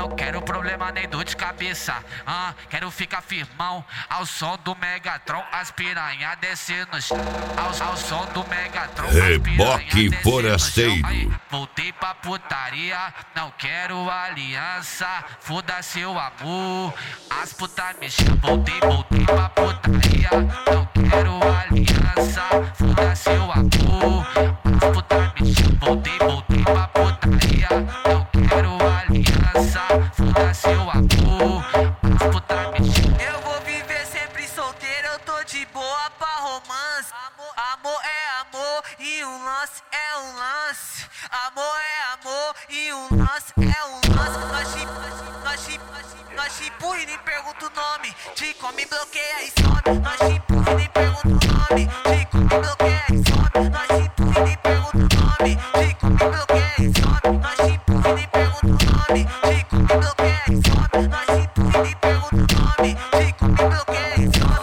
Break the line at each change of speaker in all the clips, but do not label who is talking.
Não quero problema nem dor de cabeça, quero ficar firmão. Ao som do Megatron, as piranha descendo no chão. Ao som do Megatron,
Reboque forasteiro.
Voltei pra putaria, não quero aliança. Foda-se o amor, as putas me chamam. Voltei pra putaria, não quero aliança. Foda-se o amor, as putas me chamam. Voltei pra putaria, não quero aliança. Foda-se o amor, as putas me chamam.
Eu vou viver sempre solteiro, eu tô de boa pra romance. Amor é amor e um lance é um lance. Amor é amor e um lance é um lance. Nós chipo e nem pergunta o nome. Te come, bloqueia e some. Nós chipo e nem pergunta o nome. Te come, bloqueia e some. Nós chipo e nem pergunta o nome. Te come, bloqueia e some. Nós chipo e nem pergunta o nome. Te come, bloqueia e some. Nós chipo e nem pergunta o nome. Te come, bloqueia e some.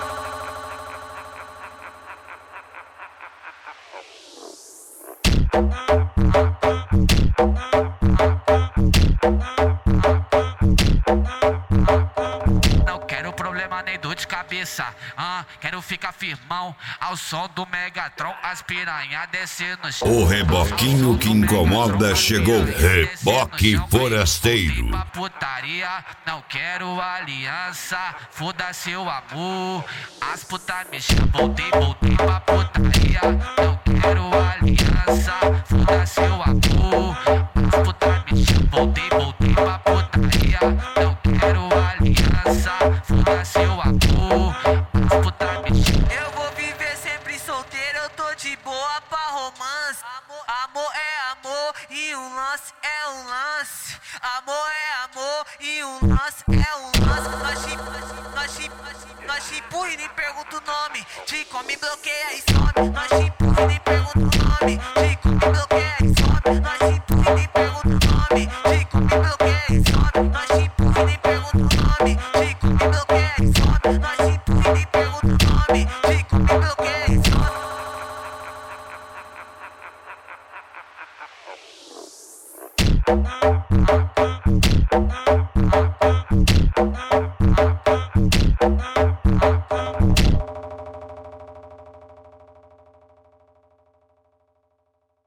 Não quero problema nem dor de cabeça, quero ficar firmão. Ao som do Megatron, as piranha descendo no chão.
O reboquinho que incomoda chegou. Reboque forasteiro.
Pra putaria, não quero aliança. Foda-se o amor, as putas me chamam. Voltei pra putaria, não quero aliança. Foda-se o amor, as putas me chamam. Voltei pra putaria, não quero aliança. Foda-se o amor, as putas me chamam.
Eu vou viver sempre solteiro, eu tô de boa pra romance. Amor é amor e um lance é um lance. Amor é amor e um lance é um lance. Nós chipo e nem pergunta o nome. Te come, bloqueia e some. Nós chipo e nem pergunta o nome. Te come, bloqueia e some. Nós chipo e nem pergunta o nome. Te come, bloqueia e some. Nós chipo e nem pergunta o nome. Te come, bloqueia e some. Nós chipo e nem pergunta o nome.